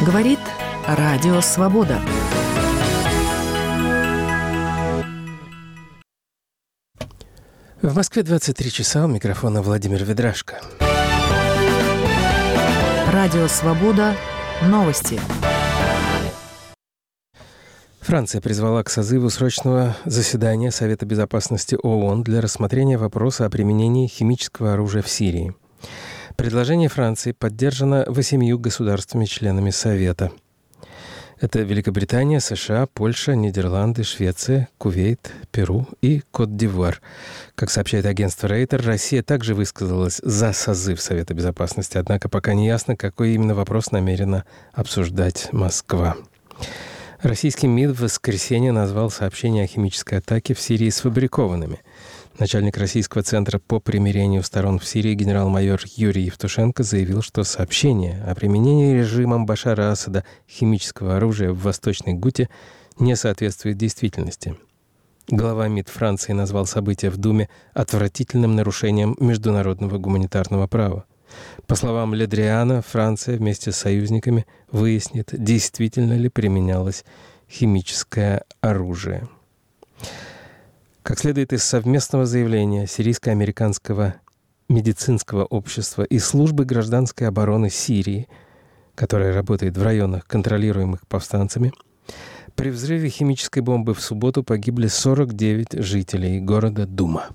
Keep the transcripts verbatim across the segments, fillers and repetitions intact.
Говорит Радио Свобода. В Москве двадцать три часа, у микрофона Владимир Ведрашко. Радио Свобода. Новости. Франция призвала к созыву срочного заседания Совета безопасности ООН для рассмотрения вопроса о применении химического оружия в Сирии. Предложение Франции поддержано восемью государствами-членами Совета. Это Великобритания, США, Польша, Нидерланды, Швеция, Кувейт, Перу и Кот-д'Ивуар. Как сообщает агентство Рейтер, Россия также высказалась за созыв Совета безопасности, однако пока не ясно, какой именно вопрос намерена обсуждать Москва. Российский МИД в воскресенье назвал сообщения о химической атаке в Сирии сфабрикованными. Начальник Российского центра по примирению сторон в Сирии генерал-майор Юрий Евтушенко заявил, что сообщение о применении режимом Башара Асада химического оружия в Восточной Гуте не соответствует действительности. Глава МИД Франции назвал события в Думе отвратительным нарушением международного гуманитарного права. По словам Ле Дриана, Франция вместе с союзниками выяснит, действительно ли применялось химическое оружие. Как следует из совместного заявления Сирийско-американского медицинского общества и службы гражданской обороны Сирии, которая работает в районах, контролируемых повстанцами, при взрыве химической бомбы в субботу погибли сорок девять жителей города Дума.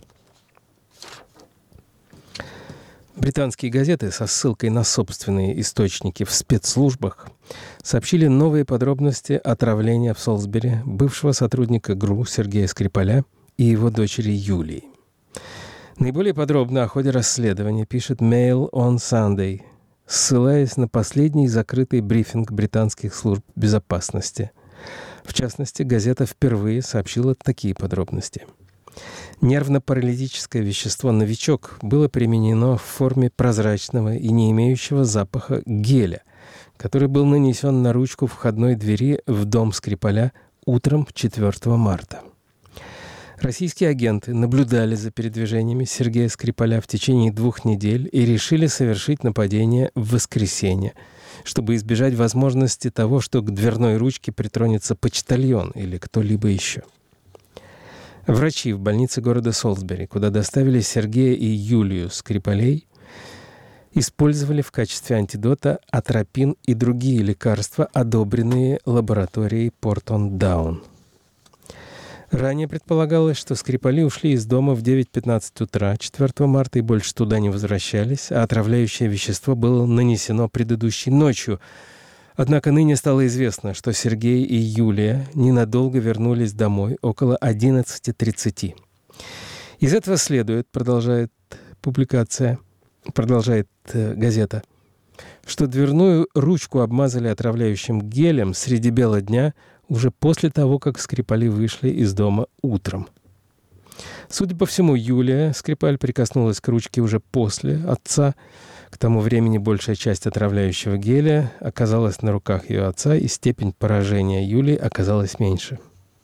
Британские газеты со ссылкой на собственные источники в спецслужбах сообщили новые подробности отравления в Солсбери бывшего сотрудника ГРУ Сергея Скрипаля и его дочери Юлии. Наиболее подробно о ходе расследования пишет Mail on Sunday, ссылаясь на последний закрытый брифинг британских служб безопасности. В частности, газета впервые сообщила такие подробности. Нервно-паралитическое вещество «Новичок» было применено в форме прозрачного и не имеющего запаха геля, который был нанесен на ручку входной двери в дом Скрипаля утром четвёртого марта. Российские агенты наблюдали за передвижениями Сергея Скрипаля в течение двух недель и решили совершить нападение в воскресенье, чтобы избежать возможности того, что к дверной ручке притронется почтальон или кто-либо еще. Врачи в больнице города Солсбери, куда доставили Сергея и Юлию Скрипалей, использовали в качестве антидота атропин и другие лекарства, одобренные лабораторией Портон-Даун. Ранее предполагалось, что Скрипали ушли из дома в девять пятнадцать утра четвёртого марта и больше туда не возвращались, а отравляющее вещество было нанесено предыдущей ночью. Однако ныне стало известно, что Сергей и Юлия ненадолго вернулись домой около одиннадцати тридцати. Из этого следует, продолжает публикация, продолжает э, газета, что дверную ручку обмазали отравляющим гелем среди бела дня уже после того, как Скрипали вышли из дома утром. Судя по всему, Юлия Скрипаль прикоснулась к ручке уже после отца. К тому времени большая часть отравляющего геля оказалась на руках ее отца, и степень поражения Юлии оказалась меньше.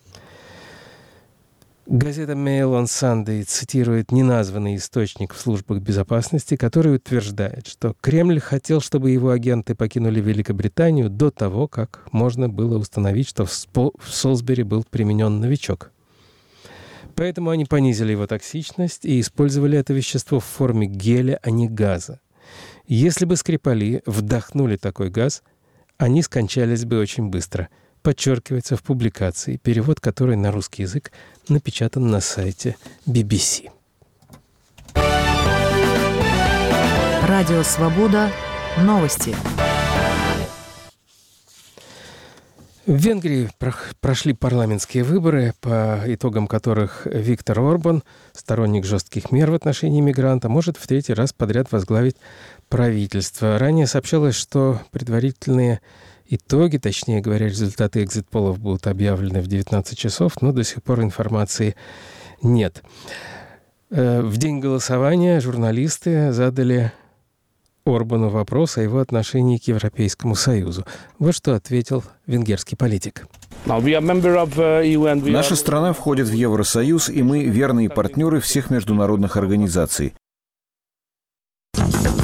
Газета Mail on Sunday цитирует неназванный источник в службах безопасности, который утверждает, что Кремль хотел, чтобы его агенты покинули Великобританию до того, как можно было установить, что в, Спо- в Солсбери был применен новичок. Поэтому они понизили его токсичность и использовали это вещество в форме геля, а не газа. Если бы Скрипали вдохнули такой газ, они скончались бы очень быстро. Подчеркивается в публикации, перевод которой на русский язык напечатан на сайте би би си. Радио Свобода. Новости. В Венгрии прошли парламентские выборы, по итогам которых Виктор Орбан, сторонник жестких мер в отношении мигранта, может в третий раз подряд возглавить правительство. Ранее сообщалось, что предварительные итоги, точнее говоря, результаты экзит-полов будут объявлены в девятнадцать часов, но до сих пор информации нет. В день голосования журналисты задали Орбану вопрос о его отношении к Европейскому Союзу. Вот что ответил венгерский политик. Наша страна входит в Евросоюз, и мы верные партнеры всех международных организаций.